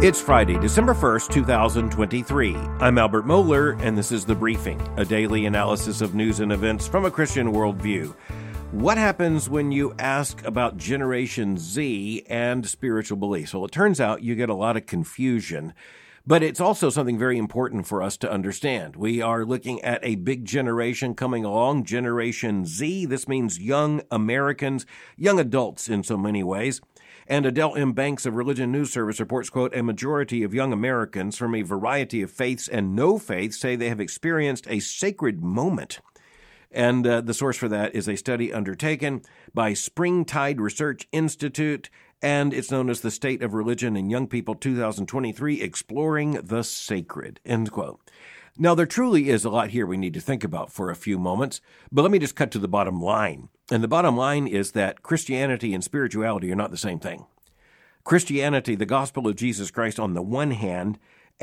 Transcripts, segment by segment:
It's Friday, December 1st, 2023. I'm Albert Mohler, and this is The Briefing, a daily analysis of news and events from a Christian worldview. What happens when you ask about Generation Z and spiritual beliefs? Well, it turns out you get a lot of confusion, but it's also something very important for us to understand. We are looking at a big generation coming along, Generation Z. This means young Americans, young adults in so many ways. And Adele M. Banks of Religion News Service reports, quote, a majority of young Americans from a variety of faiths and no faiths say they have experienced a sacred moment. And the source for that is a study undertaken by Springtide Research Institute, and it's known as the State of Religion in Young People 2023, Exploring the Sacred, end quote. Now, there truly is a lot here we need to think about for a few moments, but let me just cut to the bottom line. And the bottom line is that Christianity and spirituality are not the same thing. Christianity, the gospel of Jesus Christ on the one hand,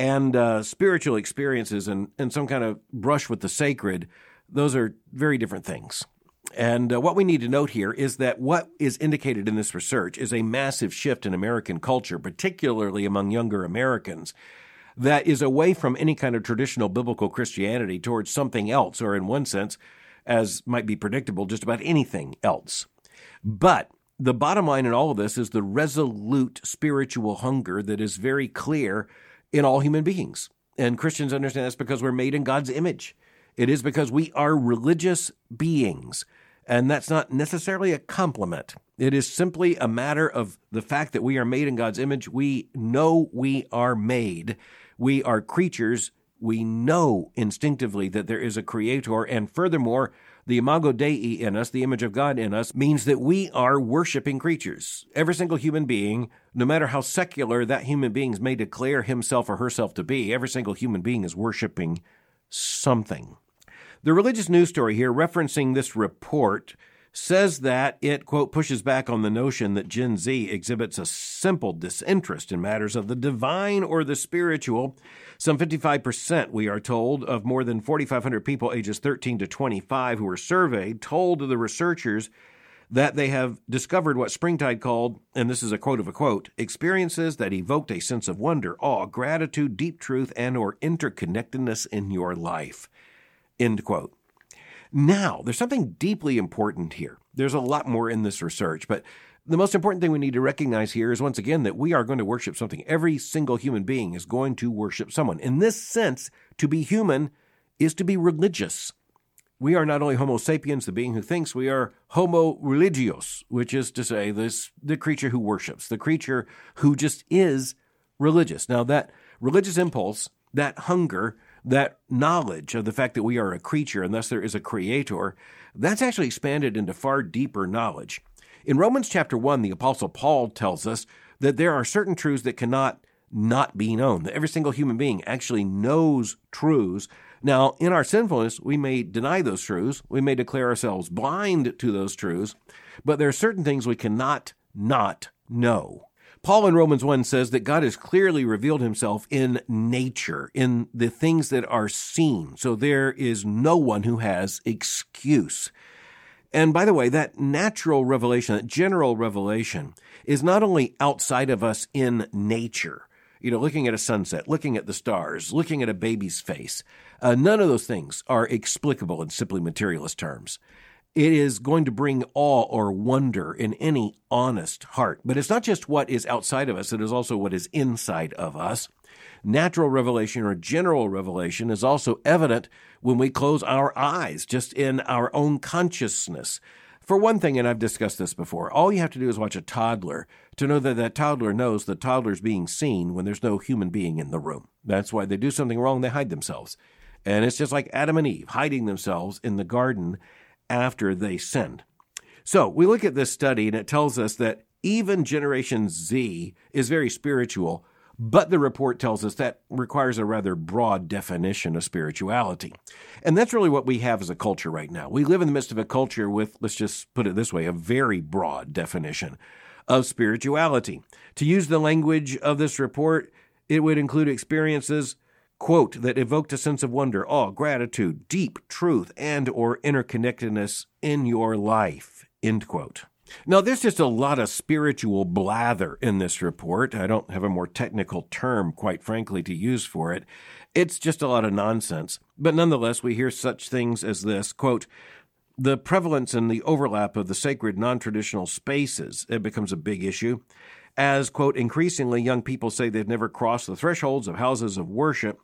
and spiritual experiences and some kind of brush with the sacred, those are very different things. And what we need to note here is that what is indicated in this research is a massive shift in American culture, particularly among younger Americans, that is away from any kind of traditional biblical Christianity towards something else, or in one sense, as might be predictable, just about anything else. But the bottom line in all of this is the resolute spiritual hunger that is very clear in all human beings. And Christians understand this because we're made in God's image. It is because we are religious beings, and that's not necessarily a compliment. It is simply a matter of the fact that we are made in God's image. We know we are made. We are creatures. We know instinctively that there is a creator, and furthermore, the imago Dei in us, the image of God in us, means that we are worshiping creatures. Every single human being, no matter how secular that human being may declare himself or herself to be, every single human being is worshiping something. The religious news story here referencing this report says that it, quote, pushes back on the notion that Gen Z exhibits a simple disinterest in matters of the divine or the spiritual. Some 55%, we are told, of more than 4,500 people ages 13 to 25 who were surveyed told the researchers that they have discovered what Springtide called, and this is a quote of a quote, experiences that evoked a sense of wonder, awe, gratitude, deep truth, and or interconnectedness in your life, end quote. Now, there's something deeply important here. There's a lot more in this research, but the most important thing we need to recognize here is, once again, that we are going to worship something. Every single human being is going to worship someone. In this sense, to be human is to be religious. We are not only Homo sapiens, the being who thinks, we are Homo religios, which is to say the creature who worships, the creature who just is religious. Now, that religious impulse, that hunger, that knowledge of the fact that we are a creature and thus there is a creator, that's actually expanded into far deeper knowledge. In Romans chapter 1, the Apostle Paul tells us that there are certain truths that cannot not be known, that every single human being actually knows truths. Now, in our sinfulness, we may deny those truths, we may declare ourselves blind to those truths, but there are certain things we cannot not know. Paul in Romans 1 says that God has clearly revealed himself in nature, in the things that are seen. So there is no one who has excuse. And by the way, that natural revelation, that general revelation, is not only outside of us in nature, looking at a sunset, looking at the stars, looking at a baby's face. None of those things are explicable in simply materialist terms. It is going to bring awe or wonder in any honest heart. But it's not just what is outside of us, it is also what is inside of us. Natural revelation or general revelation is also evident when we close our eyes, just in our own consciousness. For one thing, and I've discussed this before, all you have to do is watch a toddler to know that that toddler knows the toddler's being seen when there's no human being in the room. That's why they do something wrong, they hide themselves. And it's just like Adam and Eve hiding themselves in the garden after they sinned. So we look at this study, and it tells us that even Generation Z is very spiritual, but the report tells us that requires a rather broad definition of spirituality. And that's really what we have as a culture right now. We live in the midst of a culture with, let's just put it this way, a very broad definition of spirituality. To use the language of this report, it would include experiences, quote, that evoked a sense of wonder, awe, gratitude, deep truth, and or interconnectedness in your life, end quote. Now, there's just a lot of spiritual blather in this report. I don't have a more technical term, quite frankly, to use for it. It's just a lot of nonsense. But nonetheless, we hear such things as this, quote, the prevalence and the overlap of the sacred non-traditional spaces, it becomes a big issue. As, quote, increasingly young people say they've never crossed the thresholds of houses of worship.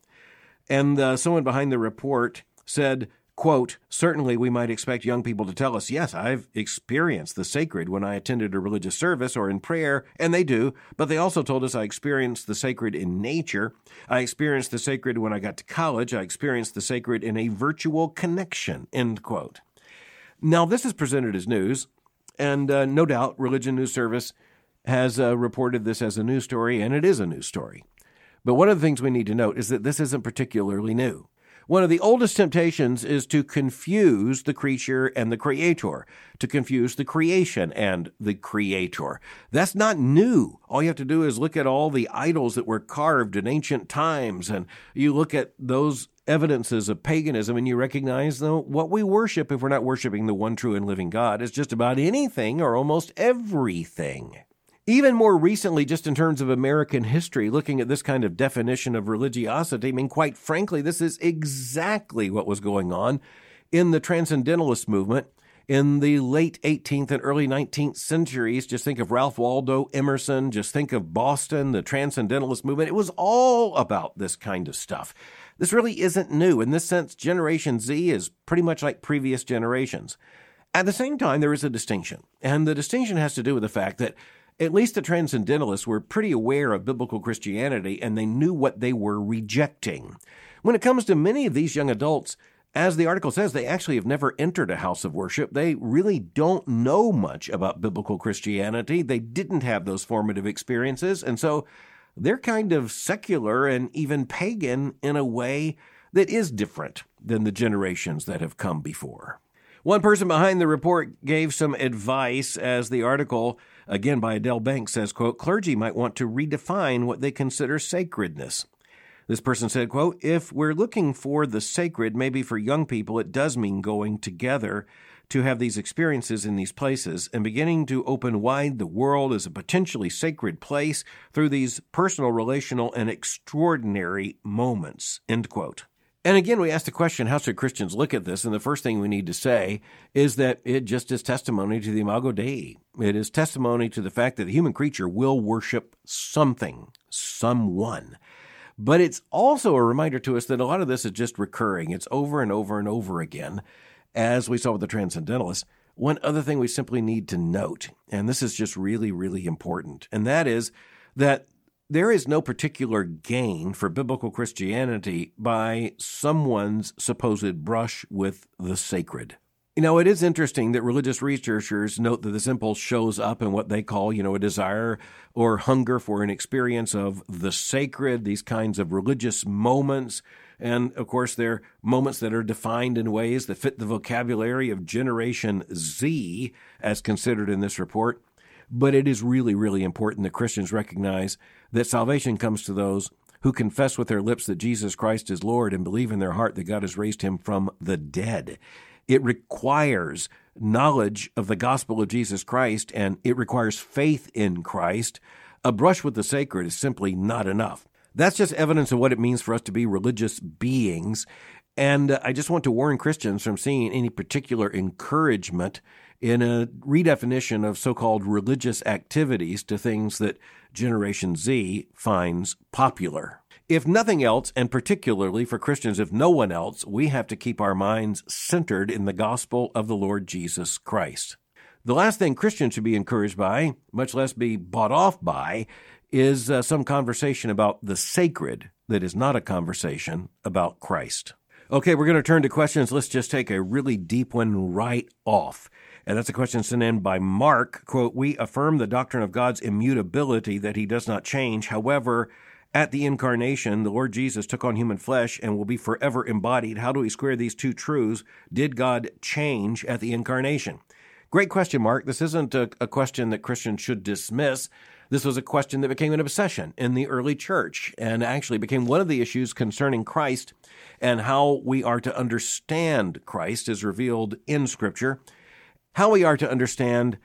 And someone behind the report said, quote, certainly we might expect young people to tell us, yes, I've experienced the sacred when I attended a religious service or in prayer, and they do, but they also told us I experienced the sacred in nature. I experienced the sacred when I got to college. I experienced the sacred in a virtual connection, end quote. Now, this is presented as news, and no doubt Religion News Service has reported this as a news story, and it is a news story. But one of the things we need to note is that this isn't particularly new. One of the oldest temptations is to confuse the creature and the creator, to confuse the creation and the creator. That's not new. All you have to do is look at all the idols that were carved in ancient times, and you look at those evidences of paganism, and you recognize, though, what we worship, if we're not worshiping the one true and living God, is just about anything or almost everything. Even more recently, just in terms of American history, looking at this kind of definition of religiosity, I mean, quite frankly, this is exactly what was going on in the Transcendentalist movement in the late 18th and early 19th centuries. Just think of Ralph Waldo Emerson. Just think of Boston, the Transcendentalist movement. It was all about this kind of stuff. This really isn't new. In this sense, Generation Z is pretty much like previous generations. At the same time, there is a distinction, and the distinction has to do with the fact that at least the Transcendentalists were pretty aware of biblical Christianity, and they knew what they were rejecting. When it comes to many of these young adults, as the article says, they actually have never entered a house of worship. They really don't know much about biblical Christianity. They didn't have those formative experiences, and so they're kind of secular and even pagan in a way that is different than the generations that have come before. One person behind the report gave some advice, as the article, again by Adele Banks, says, quote, clergy might want to redefine what they consider sacredness. This person said, quote, if we're looking for the sacred, maybe for young people, it does mean going together to have these experiences in these places and beginning to open wide the world as a potentially sacred place through these personal, relational, and extraordinary moments, end quote. And again, we ask the question, how should Christians look at this? And the first thing we need to say is that it just is testimony to the Imago Dei. It is testimony to the fact that the human creature will worship something, someone. But it's also a reminder to us that a lot of this is just recurring. It's over and over and over again, as we saw with the Transcendentalists. One other thing we simply need to note, and this is just really, really important, and that is that there is no particular gain for biblical Christianity by someone's supposed brush with the sacred. You know, it is interesting that religious researchers note that this impulse shows up in what they call, a desire or hunger for an experience of the sacred, these kinds of religious moments. And, of course, they're moments that are defined in ways that fit the vocabulary of Generation Z, as considered in this report. But it is really, really important that Christians recognize that salvation comes to those who confess with their lips that Jesus Christ is Lord and believe in their heart that God has raised him from the dead. It requires knowledge of the gospel of Jesus Christ, and it requires faith in Christ. A brush with the sacred is simply not enough. That's just evidence of what it means for us to be religious beings. And I just want to warn Christians from seeing any particular encouragement in a redefinition of so-called religious activities to things that Generation Z finds popular. If nothing else, and particularly for Christians, if no one else, we have to keep our minds centered in the gospel of the Lord Jesus Christ. The last thing Christians should be encouraged by, much less be bought off by, is some conversation about the sacred that is not a conversation about Christ. Okay, we're going to turn to questions. Let's just take a really deep one right off. And that's a question sent in by Mark. Quote, we affirm the doctrine of God's immutability, that he does not change. However, at the incarnation, the Lord Jesus took on human flesh and will be forever embodied. How do we square these two truths? Did God change at the incarnation? Great question, Mark. This isn't a question that Christians should dismiss. This was a question that became an obsession in the early church and actually became one of the issues concerning Christ and how we are to understand Christ as revealed in Scripture, how we are to understand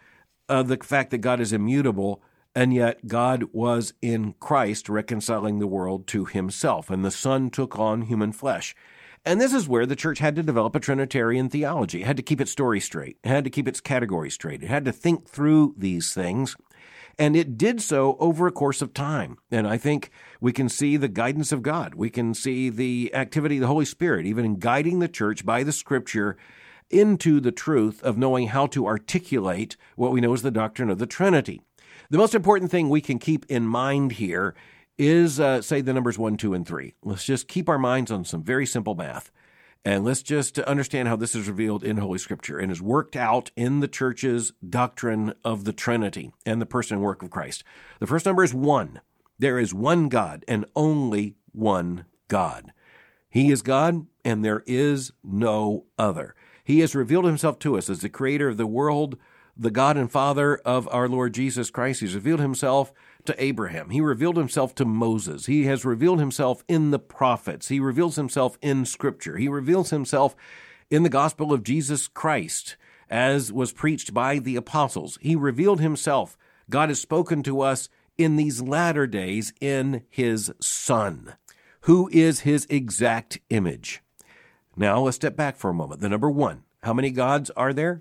the fact that God is immutable, and yet God was in Christ reconciling the world to himself, and the Son took on human flesh. And this is where the church had to develop a Trinitarian theology. It had to keep its story straight. It had to keep its category straight. It had to think through these things. And it did so over a course of time. And I think we can see the guidance of God. We can see the activity of the Holy Spirit, even in guiding the church by the Scripture into the truth of knowing how to articulate what we know as the doctrine of the Trinity. The most important thing we can keep in mind here is, say, the numbers 1, 2, and 3. Let's just keep our minds on some very simple math. And let's just understand how this is revealed in Holy Scripture and is worked out in the church's doctrine of the Trinity and the person and work of Christ. The first number is 1. There is one God and only one God. He is God, and there is no other. He has revealed himself to us as the creator of the world, the God and Father of our Lord Jesus Christ. He's revealed himself to Abraham. He revealed himself to Moses. He has revealed himself in the prophets. He reveals himself in Scripture. He reveals himself in the gospel of Jesus Christ, as was preached by the apostles. He revealed himself. God has spoken to us in these latter days in his Son, who is his exact image. Now let's step back for a moment. The number 1. How many gods are there?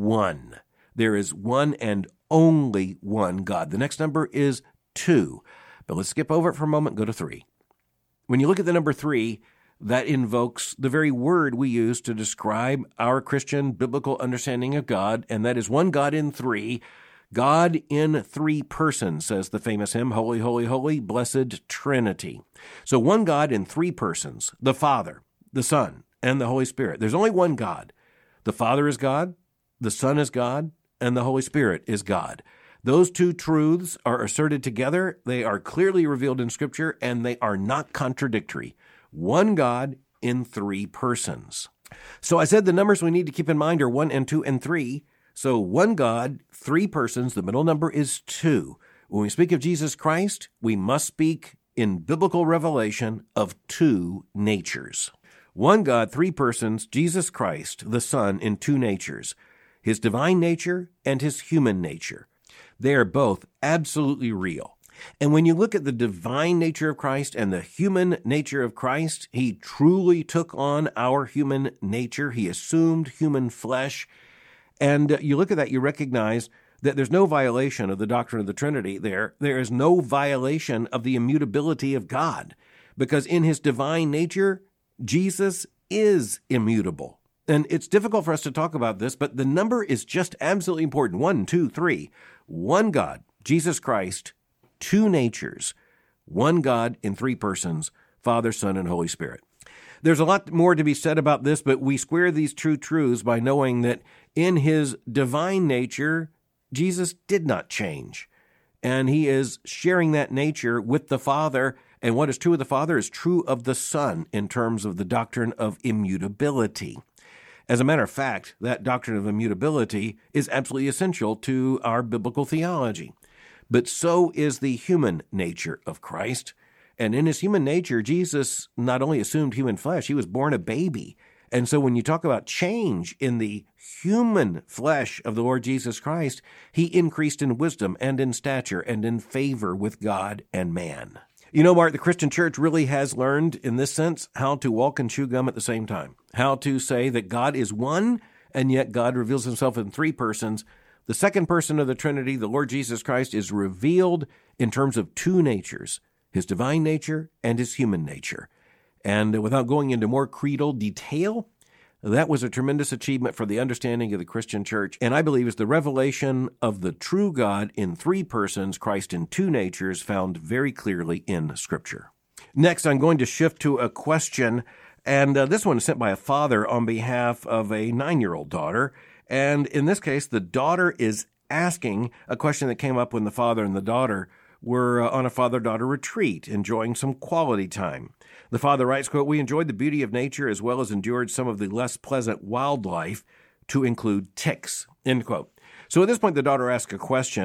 1. There is one and only one God. The next number is 2. But let's skip over it for a moment and go to 3. When you look at the number 3, that invokes the very word we use to describe our Christian biblical understanding of God, and that is one God in 3. God in 3 persons, says the famous hymn, Holy, Holy, Holy, Blessed Trinity. So one God in 3 persons, the Father, the Son, and the Holy Spirit. There's only one God. The Father is God, the Son is God, and the Holy Spirit is God. Those 2 truths are asserted together. They are clearly revealed in Scripture, and they are not contradictory. One God in 3 persons. So I said the numbers we need to keep in mind are 1 and 2 and 3. So one God, 3 persons, the middle number is 2. When we speak of Jesus Christ, we must speak in biblical revelation of 2 natures. One God, 3 persons, Jesus Christ, the Son, in 2 natures. His divine nature and his human nature. They are both absolutely real. And when you look at the divine nature of Christ and the human nature of Christ, he truly took on our human nature. He assumed human flesh. And you look at that, you recognize that there's no violation of the doctrine of the Trinity there. There is no violation of the immutability of God, because in his divine nature, Jesus is immutable. And it's difficult for us to talk about this, but the number is just absolutely important. 1, 2, 3. One God, Jesus Christ, 2 natures. One God in 3 persons, Father, Son, and Holy Spirit. There's a lot more to be said about this, but we square these true truths by knowing that in his divine nature, Jesus did not change. And he is sharing that nature with the Father. And what is true of the Father is true of the Son in terms of the doctrine of immutability. As a matter of fact, that doctrine of immutability is absolutely essential to our biblical theology. But so is the human nature of Christ. And in his human nature, Jesus not only assumed human flesh, he was born a baby. And so when you talk about change in the human flesh of the Lord Jesus Christ, he increased in wisdom and in stature and in favor with God and man. You know, Mark, the Christian church really has learned, in this sense, how to walk and chew gum at the same time. How to say that God is one, and yet God reveals himself in 3 persons. The second person of the Trinity, the Lord Jesus Christ, is revealed in terms of 2 natures, his divine nature and his human nature. And without going into more creedal detail, that was a tremendous achievement for the understanding of the Christian church, and I believe is the revelation of the true God in 3 persons, Christ in 2 natures, found very clearly in Scripture. Next, I'm going to shift to a question, and this one is sent by a father on behalf of a 9-year-old daughter. And in this case, the daughter is asking a question that came up when the father and the daughter were on a father-daughter retreat, enjoying some quality time. The father writes, quote, "We enjoyed the beauty of nature as well as endured some of the less pleasant wildlife, to include ticks," end quote. So at this point, the daughter asks a question.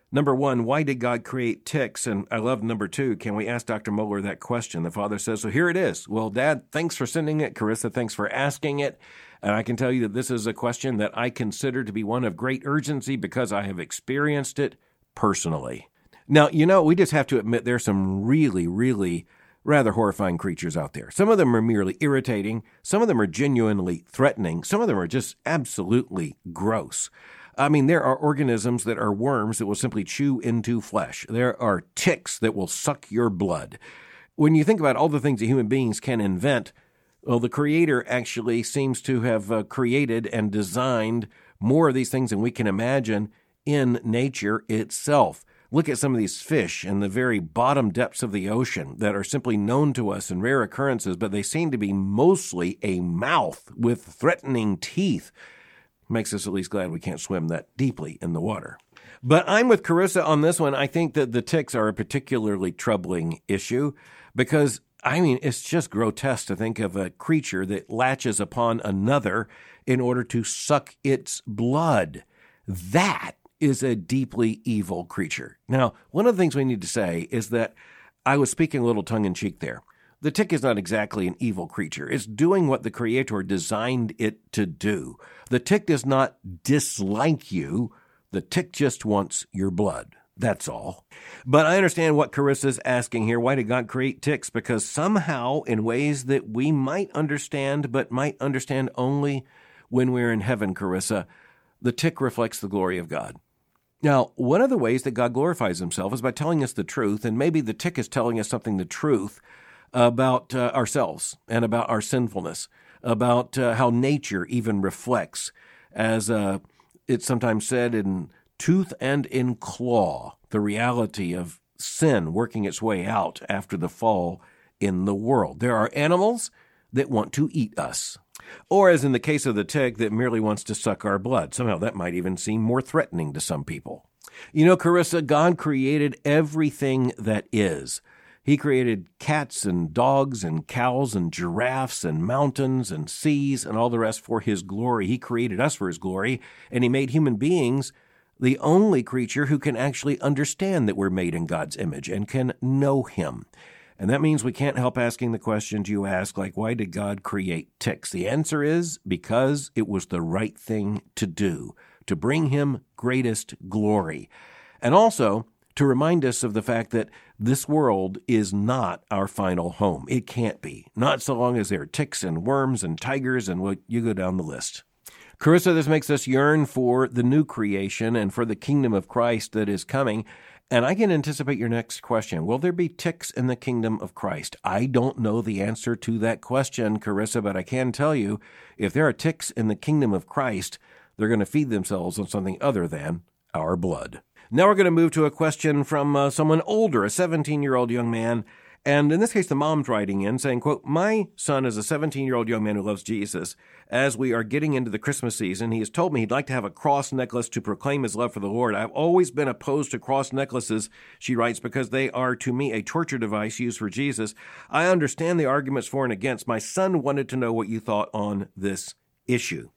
Number one, why did God create ticks? And I love number two, can we ask Dr. Mohler that question? The father says, so here it is. Well, Dad, thanks for sending it. Carissa, thanks for asking it. And I can tell you that this is a question that I consider to be one of great urgency because I have experienced it personally. Now, we just have to admit there's some really, really rather horrifying creatures out there. Some of them are merely irritating. Some of them are genuinely threatening. Some of them are just absolutely gross. I mean, there are organisms that are worms that will simply chew into flesh. There are ticks that will suck your blood. When you think about all the things that human beings can invent, well, the Creator actually seems to have created and designed more of these things than we can imagine in nature itself. Look at some of these fish in the very bottom depths of the ocean that are simply known to us in rare occurrences, but they seem to be mostly a mouth with threatening teeth. Makes us at least glad we can't swim that deeply in the water. But I'm with Carissa on this one. I think that the ticks are a particularly troubling issue because, it's just grotesque to think of a creature that latches upon another in order to suck its blood. That is a deeply evil creature. Now, one of the things we need to say is that I was speaking a little tongue-in-cheek there. The tick is not exactly an evil creature. It's doing what the Creator designed it to do. The tick does not dislike you. The tick just wants your blood. That's all. But I understand what Carissa's asking here. Why did God create ticks? Because somehow, in ways that we might understand, but might understand only when we're in heaven, Carissa, the tick reflects the glory of God. Now, one of the ways that God glorifies himself is by telling us the truth, and maybe the tick is telling us something the truth about ourselves and about our sinfulness, about how nature even reflects, as it's sometimes said, in tooth and in claw, the reality of sin working its way out after the fall in the world. There are animals that want to eat us, or as in the case of the tick, that merely wants to suck our blood. Somehow that might even seem more threatening to some people. Carissa, God created everything that is. He created cats and dogs and cows and giraffes and mountains and seas and all the rest for his glory. He created us for his glory, and he made human beings the only creature who can actually understand that we're made in God's image and can know him. And that means we can't help asking the questions you ask, like, why did God create ticks? The answer is because it was the right thing to do, to bring him greatest glory. And also to remind us of the fact that this world is not our final home. It can't be. Not so long as there are ticks and worms and tigers and you go down the list. Carissa, this makes us yearn for the new creation and for the kingdom of Christ that is coming. And I can anticipate your next question. Will there be ticks in the kingdom of Christ? I don't know the answer to that question, Carissa, but I can tell you, if there are ticks in the kingdom of Christ, they're going to feed themselves on something other than our blood. Now we're going to move to a question from someone older, a 17-year-old young man. And in this case, the mom's writing in saying, quote, my son is a 17-year-old young man who loves Jesus. As we are getting into the Christmas season, he has told me he'd like to have a cross necklace to proclaim his love for the Lord. I've always been opposed to cross necklaces, she writes, because they are, to me, a torture device used for Jesus. I understand the arguments for and against. My son wanted to know what you thought on this issue.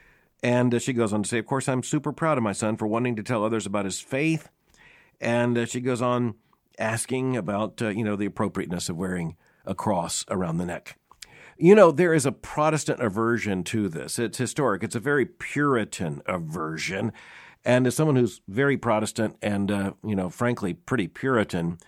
And she goes on to say, of course, I'm super proud of my son for wanting to tell others about his faith. And she goes on asking about, the appropriateness of wearing a cross around the neck. There is a Protestant aversion to this. It's historic. It's a very Puritan aversion. And as someone who's very Protestant and, frankly, pretty Puritan,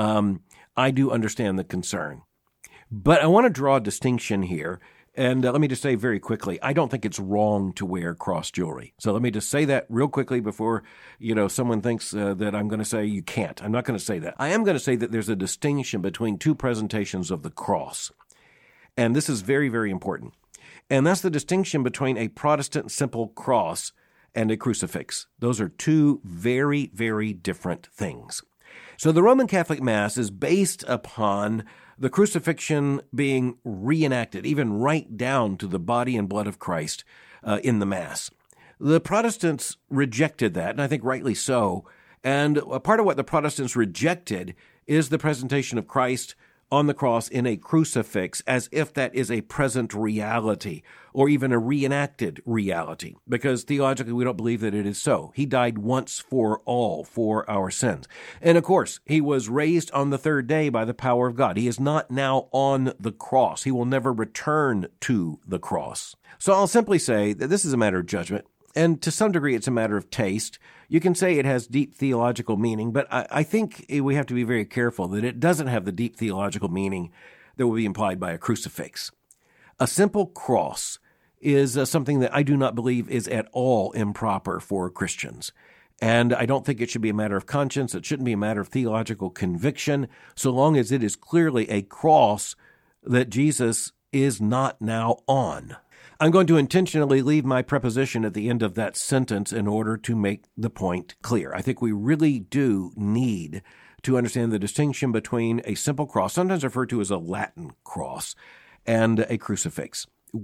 I do understand the concern. But I want to draw a distinction here. And let me just say very quickly, I don't think it's wrong to wear cross jewelry. So let me just say that real quickly before, someone thinks that I'm going to say you can't. I'm not going to say that. I am going to say that there's a distinction between two presentations of the cross. And this is very, very important. And that's the distinction between a Protestant simple cross and a crucifix. Those are two very, very different things. So the Roman Catholic Mass is based upon the crucifixion being reenacted, even right down to the body and blood of Christ in the Mass. The Protestants rejected that, and I think rightly so. And a part of what the Protestants rejected is the presentation of Christ on the cross in a crucifix as if that is a present reality or even a reenacted reality, because theologically we don't believe that it is so. He died once for all for our sins. And of course, he was raised on the third day by the power of God. He is not now on the cross. He will never return to the cross. So I'll simply say that this is a matter of judgment, and to some degree it's a matter of taste. You can say it has deep theological meaning, but I think we have to be very careful that it doesn't have the deep theological meaning that will be implied by a crucifix. A simple cross is something that I do not believe is at all improper for Christians. And I don't think it should be a matter of conscience. It shouldn't be a matter of theological conviction, so long as it is clearly a cross that Jesus is not now on. I'm going to intentionally leave my preposition at the end of that sentence in order to make the point clear. I think we really do need to understand the distinction between a simple cross, sometimes referred to as a Latin cross, and a crucifix.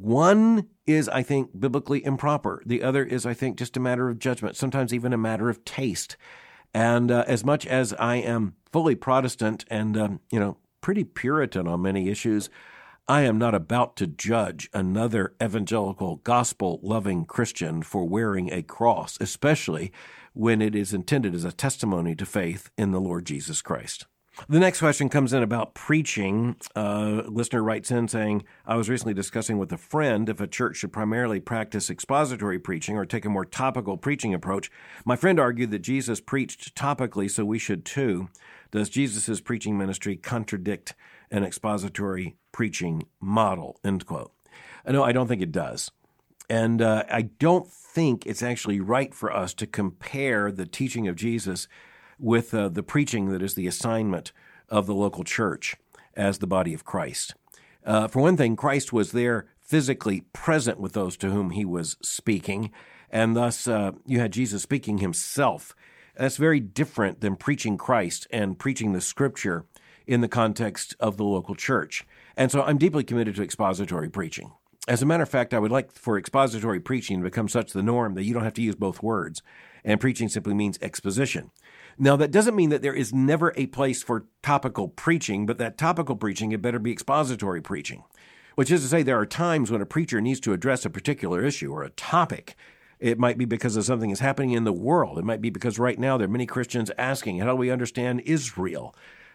One is, I think, biblically improper. The other is, I think, just a matter of judgment, sometimes even a matter of taste. And as much as I am fully Protestant and, pretty Puritan on many issues, I am not about to judge another evangelical, gospel-loving Christian for wearing a cross, especially when it is intended as a testimony to faith in the Lord Jesus Christ. The next question comes in about preaching. A listener writes in saying, I was recently discussing with a friend if a church should primarily practice expository preaching or take a more topical preaching approach. My friend argued that Jesus preached topically, so we should too. Does Jesus' preaching ministry contradict an expository preaching model, end quote? No, I don't think it does. And I don't think it's actually right for us to compare the teaching of Jesus with the preaching that is the assignment of the local church as the body of Christ. For one thing, Christ was there physically present with those to whom he was speaking, and thus you had Jesus speaking himself. That's very different than preaching Christ and preaching the Scripture in the context of the local church. And so I'm deeply committed to expository preaching. As a matter of fact, I would like for expository preaching to become such the norm that you don't have to use both words, and preaching simply means exposition. Now, that doesn't mean that there is never a place for topical preaching, but that topical preaching had better be expository preaching, which is to say there are times when a preacher needs to address a particular issue or a topic. It might be because of something is happening in the world. It might be because right now there are many Christians asking, how do we understand Israel?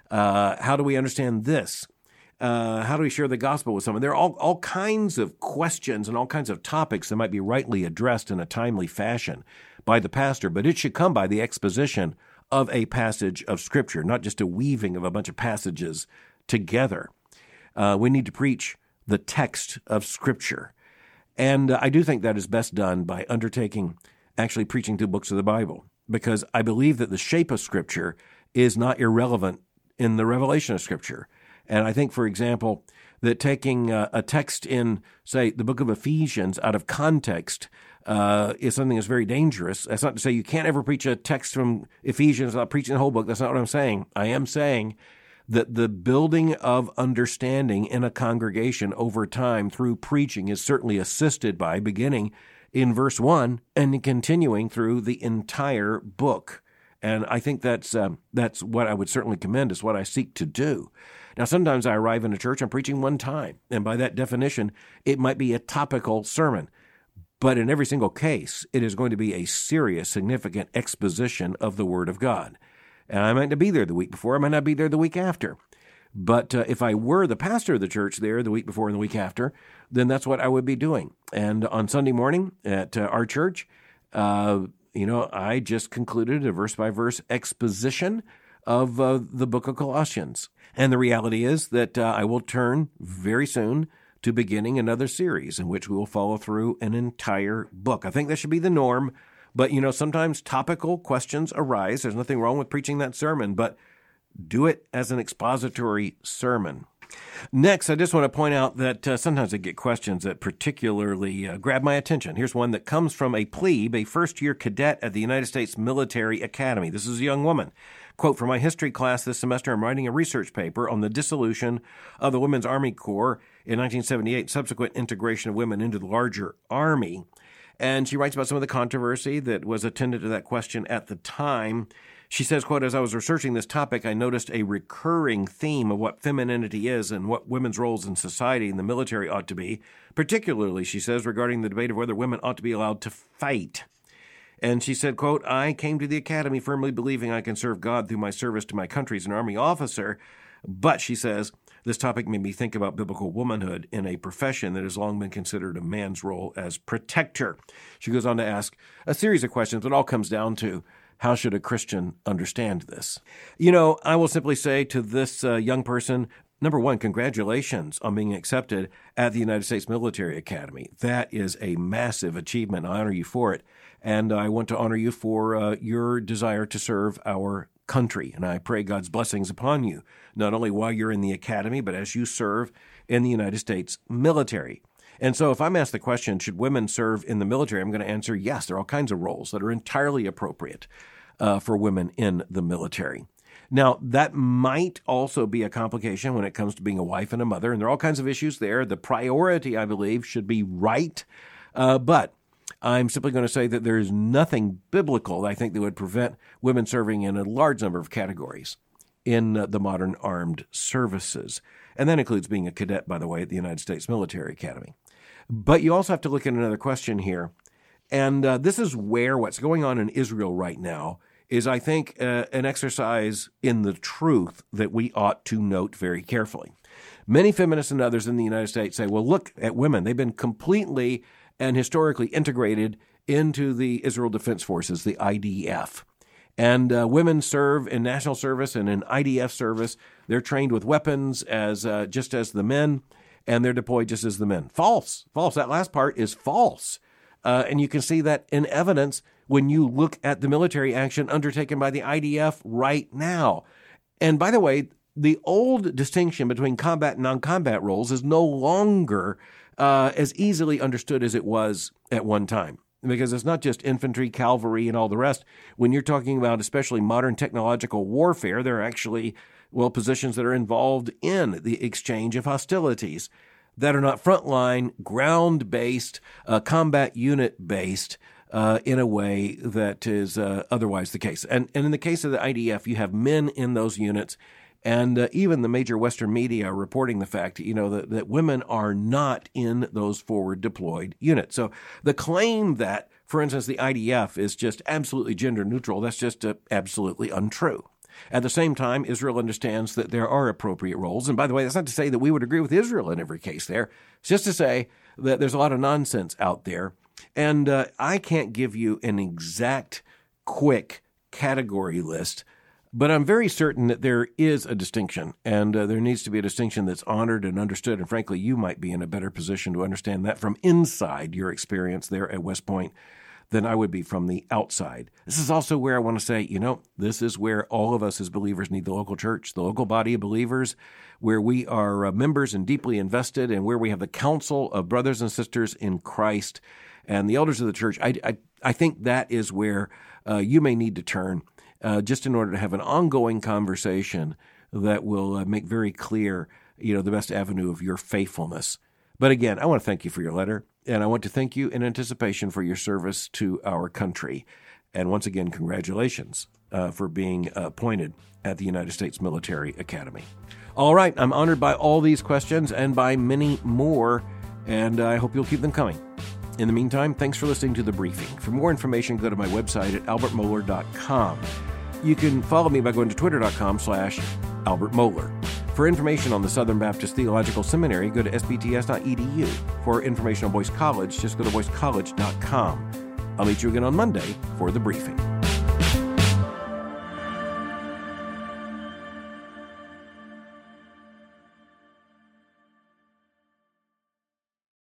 How do we understand this? How do we share the gospel with someone? There are all kinds of questions and all kinds of topics that might be rightly addressed in a timely fashion by the pastor, but it should come by the exposition of a passage of Scripture, not just a weaving of a bunch of passages together. We need to preach the text of Scripture. And I do think that is best done by undertaking actually preaching through books of the Bible, because I believe that the shape of Scripture is not irrelevant in the revelation of Scripture. And I think, for example, that taking a text in, say, the book of Ephesians out of context is something that's very dangerous. That's not to say you can't ever preach a text from Ephesians without preaching the whole book. That's not what I'm saying. I am saying that the building of understanding in a congregation over time through preaching is certainly assisted by beginning in verse 1 and continuing through the entire book. And I think that's what I would certainly commend, is what I seek to do. Now, sometimes I arrive in a church, I'm preaching one time, and by that definition, it might be a topical sermon. But in every single case, it is going to be a serious, significant exposition of the Word of God. And I might not be there the week before, I might not be there the week after. But if I were the pastor of the church there the week before and the week after, then that's what I would be doing. And on Sunday morning at our church, I just concluded a verse-by-verse exposition of the book of Colossians. And the reality is that I will turn very soon to beginning another series in which we will follow through an entire book. I think that should be the norm, but, sometimes topical questions arise. There's nothing wrong with preaching that sermon, but do it as an expository sermon. Next, I just want to point out that sometimes I get questions that particularly grab my attention. Here's one that comes from a plebe, a first-year cadet at the United States Military Academy. This is a young woman. Quote, for my history class this semester, I'm writing a research paper on the dissolution of the Women's Army Corps in 1978, subsequent integration of women into the larger Army. And she writes about some of the controversy that was attendant to that question at the time. She says, quote, as I was researching this topic, I noticed a recurring theme of what femininity is and what women's roles in society and the military ought to be, particularly, she says, regarding the debate of whether women ought to be allowed to fight. And she said, quote, I came to the academy firmly believing I can serve God through my service to my country as an Army officer. But, she says, this topic made me think about biblical womanhood in a profession that has long been considered a man's role as protector. She goes on to ask a series of questions. It all comes down to, how should a Christian understand this? You know, I will simply say to this young person, number one, congratulations on being accepted at the United States Military Academy. That is a massive achievement. I honor you for it. And I want to honor you for your desire to serve our country. And I pray God's blessings upon you, not only while you're in the academy, but as you serve in the United States military. And so if I'm asked the question, should women serve in the military, I'm going to answer yes. There are all kinds of roles that are entirely appropriate for women in the military. Now, that might also be a complication when it comes to being a wife and a mother, and there are all kinds of issues there. The priority, I believe, should be right, but I'm simply going to say that there is nothing biblical, I think, that would prevent women serving in a large number of categories in the modern armed services. And that includes being a cadet, by the way, at the United States Military Academy. But you also have to look at another question here. And this is where what's going on in Israel right now is, I think, an exercise in the truth that we ought to note very carefully. Many feminists and others in the United States say, well, look at women. They've been completely and historically integrated into the Israel Defense Forces, the IDF. And women serve in national service and in IDF service. They're trained with weapons as just as the men, and they're deployed just as the men. False. That last part is false. And you can see that in evidence when you look at the military action undertaken by the IDF right now. And by the way, the old distinction between combat and non-combat roles is no longer as easily understood as it was at one time. Because it's not just infantry, cavalry, and all the rest. When you're talking about especially modern technological warfare, there are actually, positions that are involved in the exchange of hostilities that are not frontline, ground-based, combat unit-based in a way that is otherwise the case. And in the case of the IDF, you have men in those units. And even the major Western media are reporting the fact, that women are not in those forward deployed units. So the claim that, for instance, the IDF is just absolutely gender neutral, that's just absolutely untrue. At the same time, Israel understands that there are appropriate roles. And by the way, that's not to say that we would agree with Israel in every case there. It's just to say that there's a lot of nonsense out there. And I can't give you an exact, quick category list, but I'm very certain that there is a distinction, and there needs to be a distinction that's honored and understood. And frankly, you might be in a better position to understand that from inside your experience there at West Point than I would be from the outside. This is also where I want to say, this is where all of us as believers need the local church, the local body of believers, where we are members and deeply invested, and where we have the council of brothers and sisters in Christ and the elders of the church. I think that is where you may need to turn just in order to have an ongoing conversation that will make very clear, the best avenue of your faithfulness. But again, I want to thank you for your letter, and I want to thank you in anticipation for your service to our country. And once again, congratulations for being appointed at the United States Military Academy. All right, I'm honored by all these questions and by many more, and I hope you'll keep them coming. In the meantime, thanks for listening to The Briefing. For more information, go to my website at albertmohler.com. You can follow me by going to twitter.com/albertmohler. For information on the Southern Baptist Theological Seminary, go to sbts.edu. For information on Boyce College, just go to boycecollege.com. I'll meet you again on Monday for The Briefing.